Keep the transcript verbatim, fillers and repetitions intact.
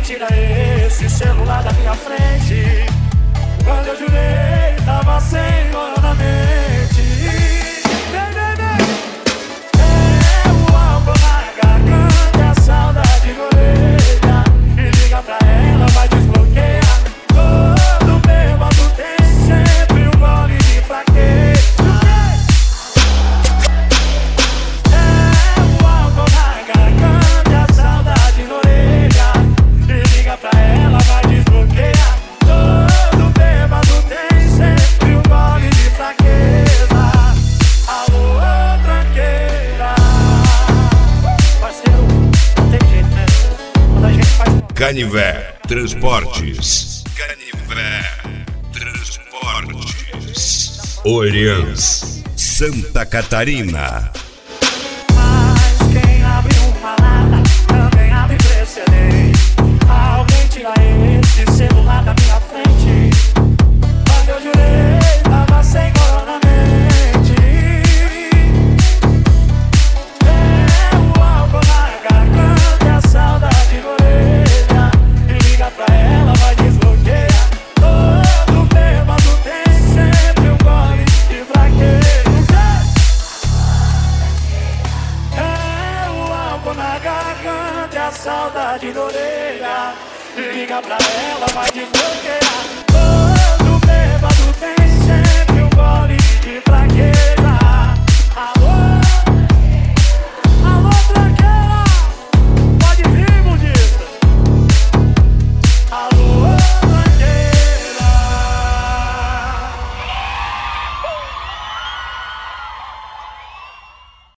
tira esse celular da minha frente. Quando eu jurei, tava sem moral na mente. Vem, vem, vem. É o álcool na garganta, a saudade na orelha. E liga pra ela, vai desbloquear. Todo bêbado tem sempre um gole de fraqueza. É o álcool na garganta, a saudade na orelha. E liga pra ela, vai desbloquear. Todo bêbado tem sempre um gole de fraqueza. Alô, tranqueira. Parceiro, não tem jeito, né? Quando a gente faz... Canivé Transportes. Canivé Transportes. Orleans, Santa Catarina. Mas quem abre uma lata também abre precedente. Alguém tira esse celular da minha frente. Quando eu jurei, tava sem moral na mente. É o álcool na garganta, a saudade na orelha. E liga pra ela, vai desbloquear. Todo bêbado tem sempre um gole de fraqueza. É o álcool na garganta, a saudade na orelha. E liga pra ela, vai desbloquear.